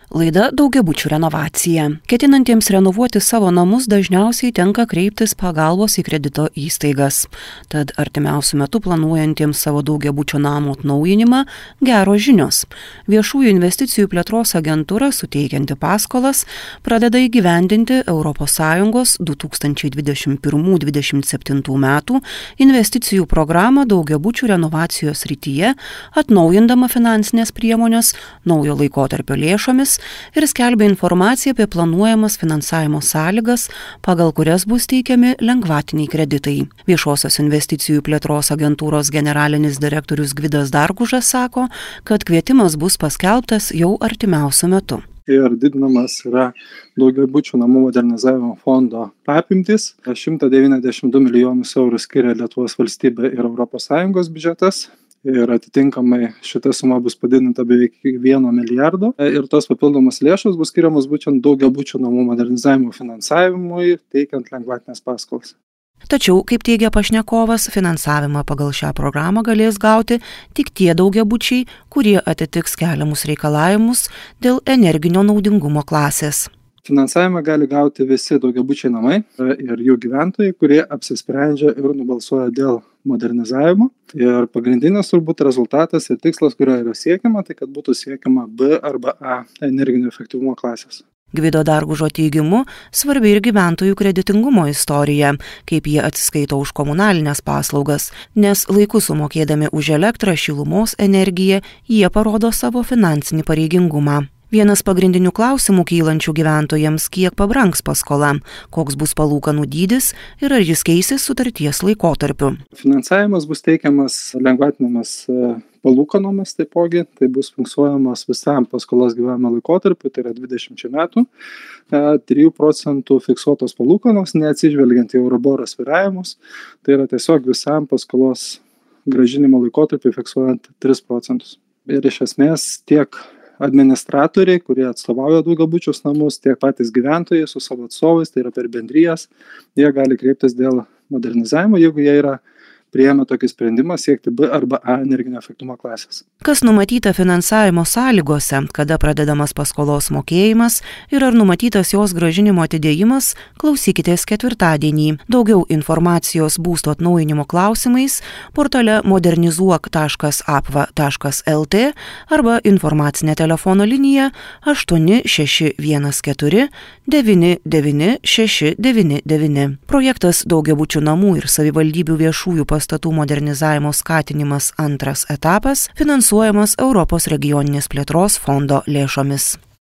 Laida daugiabučių renovacija. Ketinantiems renovuoti savo namus dažniausiai tenka kreiptis pagalbos į kredito įstaigas. Tad artimiausiu metu planuojantiems savo daugiabučio namo atnaujinimą geros žinios. Viešųjų investicijų plėtros agentūra, suteikianti paskolas, pradeda įgyvendinti ES 2021-2027 metų investicijų programą daugiabučių renovacijos srityje, atnaujindama finansinės priemonės naujo laikotarpio lėšomis ir skelbia informaciją apie planuojamas finansavimo sąlygas, pagal kurias bus teikiami lengvatiniai kreditai. Viešosios investicijų plėtros agentūros generalinis direktorius Gvidas Dargužas sako, kad kvietimas bus paskelbtas jau artimiausiu metu. Ir didinamas yra daugiabučių namų modernizavimo fondo apimtis. 192 milijonus eurų skiria Lietuvos valstybė ir ES biudžetas. Ir atitinkamai šita suma bus padidinta beveik 1 milijardo. Ir tos papildomos lėšos bus skiriamos būtent daugiabučių namų modernizavimo finansavimui, teikiant lengvatinės paskolas. Tačiau, kaip teigia pašnekovas, finansavimą pagal šią programą galės gauti tik tie daugiabučiai, kurie atitiks keliamus reikalavimus dėl energinio naudingumo klasės. Finansavimą gali gauti visi daugiabučiai namai ir jų gyventojai, kurie apsisprendžia ir nubalsuoja dėl modernizavimo. Ir pagrindinis turbūt rezultatas ir tikslas, kurio yra siekiama, tai kad būtų siekiama B arba A energinio efektyvumo klasės. Gvido Dargužo teigimu, svarbi ir gyventojų kreditingumo istorija, kaip jie atsiskaito už komunalinės paslaugas, nes laiku sumokėdami už elektrą, šilumos energiją, jie parodo savo finansinį pareigingumą. Vienas pagrindinių klausimų kylančių gyventojams, kiek pabrangs paskola, koks bus palūkanų dydis ir ar jis keisis sutarties laikotarpiu. Finansavimas bus teikiamas lengvatinėmis palūkanomis taipogi, tai bus fiksuojamas visam paskolos gyvavimo laikotarpiu, tai yra 20 metų, 3% fiksuotos palūkanos, neatsižvelgiant į Euriboro svyravimus, tai yra tiesiog visam paskolos grąžinimo laikotarpiu fiksuojant 3%. Ir iš esmės tiek administratoriai, kurie atstovauja daugiabučius namus, tiek patys gyventojai su savo atstovais, tai yra per bendrijas, jie gali kreiptis dėl modernizavimo, jeigu jie yra priėmė tokį sprendimą siekti B arba A energinio efektyvumo klasės. Kas numatyta finansavimo sąlygose, kada pradedamas paskolos mokėjimas ir ar numatytas jos grąžinimo atidėjimas, klausykitės ketvirtadienį. Daugiau informacijos būsto atnaujinimo klausimais portale modernizuok.apva.lt arba informacinė telefono linija 8614 99699. Projektas daugiabučių namų ir savivaldybių viešųjų pastatų modernizavimo skatinimas antras etapas finansuojamas Europos regioninės plėtros fondo lėšomis.